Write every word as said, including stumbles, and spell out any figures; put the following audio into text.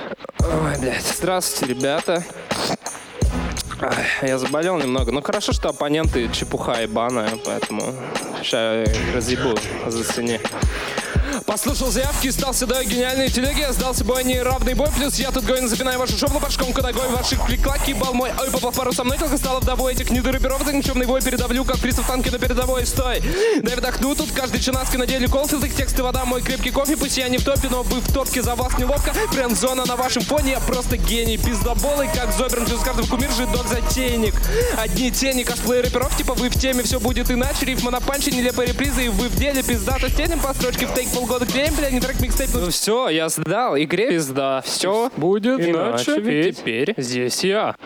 Ой, блядь. Здравствуйте, ребята. Ай, я заболел немного. Ну хорошо, что оппоненты чепуха ебаная, поэтому сейчас разъебу за цене. Послушал заявки, стал седой гениальной телеги, сдался бой неравный бой, плюс я тут гойно запинаю вашу шоблу пашком ногой, ваши клик-клаки, бал мой, ой, попал в пару со мной, только стало вдовой этих недорэперов, никчемный бой передавлю, как пристав танки на передовой, стой, дай вдохну, тут каждый чинаски на деле колфилд, их тексты вода, мой крепкий кофе, пусть я не в топе, но вы в топке, за вас неловко, френд-зона на вашем фоне, я просто гений, пиздоболый, как Зоберн, через каждый кумир жидок затейник, одни тени, косплей рэперов, типа вы в теме, все будет иначе, рифма на панче, нелепые репризы, и вы в деле, пиздато стенем по строчке в тейк полгода клеем, бля, не трек микстейп. Ну все, я сдал, игре пизда, все будет иначе, ведь теперь здесь я.